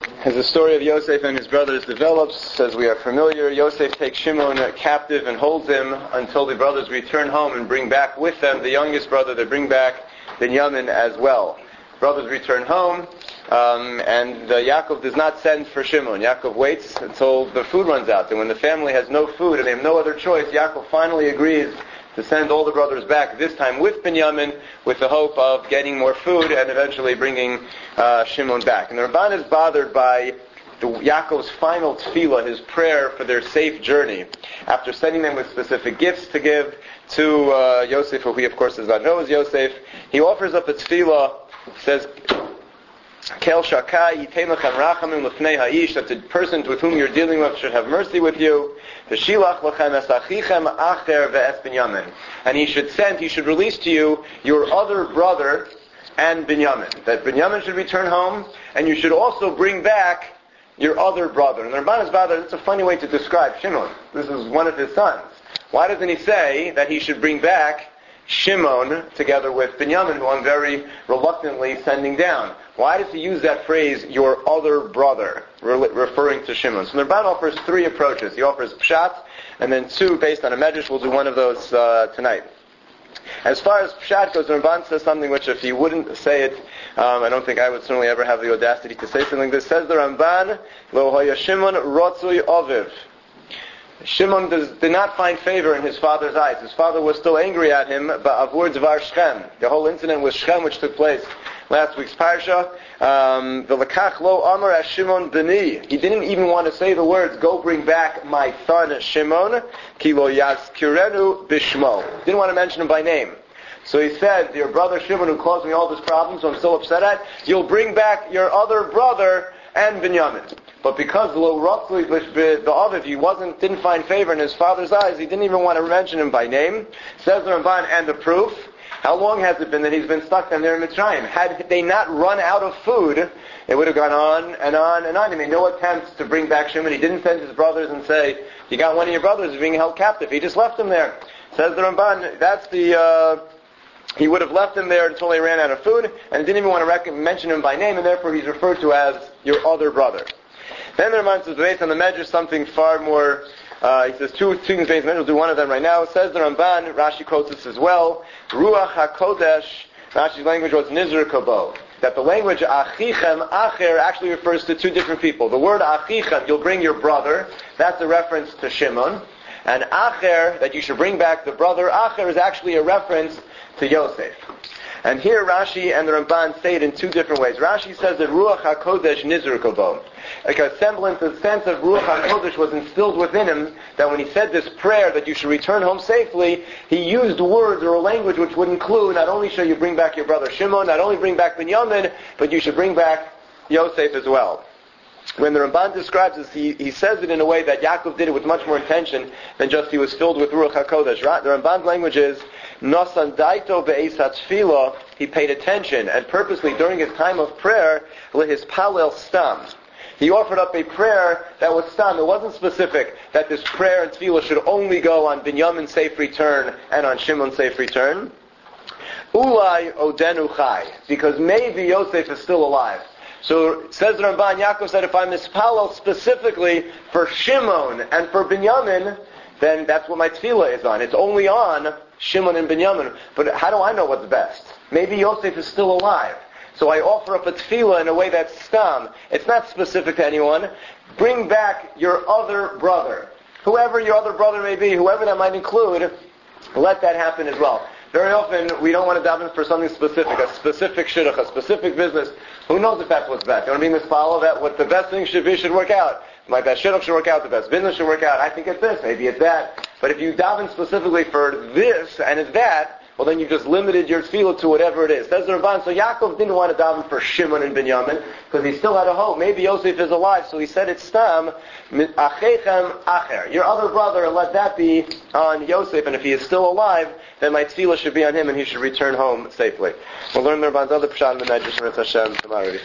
As the story of Yosef and his brothers develops, as we are familiar, Yosef takes Shimon captive and holds him until the brothers return home and bring back with them the youngest brother. They bring back Binyamin as well. Brothers return home, and Yaakov does not send for Shimon. Yaakov waits until the food runs out. And when the family has no food and they have no other choice, Yaakov finally agrees to send all the brothers back, this time with Binyamin, with the hope of getting more food and eventually bringing Shimon back. And the Ramban is bothered by Yaakov's final tefillah, his prayer for their safe journey. After sending them with specific gifts to give to Yosef, who he of course does not know is Yosef, he offers up a tefillah, says, Kel shakai yitain lechem rachamim lefnei ha'ish, that the person with whom you're dealing with should have mercy with you. V'shilach lechem es achichem acher ve'es Binyamin. And he should release to you your other brother and Binyamin. That Binyamin should return home, and you should also bring back your other brother. And the Ramban is bothered, it's a funny way to describe Shimon. This is one of his sons. Why doesn't he say that he should bring back Shimon together with Binyamin, who I'm very reluctantly sending down? Why does he use that phrase, your other brother, referring to Shimon? So the Ramban offers three approaches. He offers Pshat, and then two based on a Medrash. We'll do one of those tonight. As far as Pshat goes, the Ramban says something which, if he wouldn't say it, I don't think I would certainly ever have the audacity to say something like this. Says the Ramban, Lo hoya Shimon rotzui oviv. Shimon did not find favor in his father's eyes. His father was still angry at him, but avur dvar Shechem. The whole incident with Shechem, which took place last week's parsha, v'lekach lo amar as Shimon b'ni. He didn't even want to say the words, go bring back my son Shimon, ki lo yazkirenu bishmo. Didn't want to mention him by name. So he said, your brother Shimon, who caused me all this problem, so I'm so upset at, you'll bring back your other brother and Binyamin. But because lo ratzui b'aviv, he didn't find favor in his father's eyes, he didn't even want to mention him by name. Says the Ramban, and the proof, how long has it been that he's been stuck down there in Mitzrayim? Had they not run out of food, it would have gone on and on and on. He made no attempts to bring back Shimon. He didn't send his brothers and say, you got one of your brothers being held captive. He just left him there. Says the Ramban, he would have left him there until they ran out of food, and didn't even want to mention him by name, and therefore he's referred to as your other brother. Then the Ramban says, based on the Medrash, something far more, he says two things based on the Medrash. We'll do one of them right now. Says the Ramban, Rashi quotes this as well, Ruach HaKodesh, Rashi's language was Nizr Kobo, that the language Achichem, Acher, actually refers to two different people. The word Achichem, you'll bring your brother, that's a reference to Shimon, and Acher, that you should bring back the brother, Acher is actually a reference to Yosef. And here Rashi and the Ramban say it in two different ways. Rashi says that Ruach HaKodesh Nizr Kobo, like a semblance, a sense of Ruach HaKodesh was instilled within him, that when he said this prayer that you should return home safely, he used words or a language which would include, not only shall you bring back your brother Shimon, not only bring back Binyamin, but you should bring back Yosef as well. When the Ramban describes this, he says it in a way that Yaakov did it with much more intention than just he was filled with Ruach HaKodesh. The Ramban's language is, Nosan daito be'esat tefillah, he paid attention, and purposely during his time of prayer, his palel stam. He offered up a prayer that was stam. It wasn't specific that this prayer and tefillah should only go on Binyamin's safe return and on Shimon's safe return. Ulai odenu chai, because maybe Yosef is still alive. So it says Ramban, Yaakov said, if I mispalel specifically for Shimon and for Binyamin, then that's what my tefillah is on. It's only on Shimon and Binyamin. But how do I know what's best? Maybe Yosef is still alive. So I offer up a tefillah in a way that's stam. It's not specific to anyone. Bring back your other brother. Whoever your other brother may be, whoever that might include, let that happen as well. Very often, we don't want to daven for something specific, a specific shidduch, a specific business. Who knows if that's what's best? You want to be misfollow that what the best thing should be should work out. My best shidduch should work out, the best business should work out. I think it's this, maybe it's that. But if you daven specifically for this and it's that, well then you've just limited your tefillah to whatever it is. Says the Ramban, so Yaakov didn't want to daven for Shimon and Binyamin, because he still had a hope. Maybe Yosef is alive, so he said it's stam, achechem acher, your other brother, and let that be on Yosef, and if he is still alive, then my tefillah should be on him, and he should return home safely. We'll learn the Ramban's other pshat in the Medrash, Hashem, tomorrow.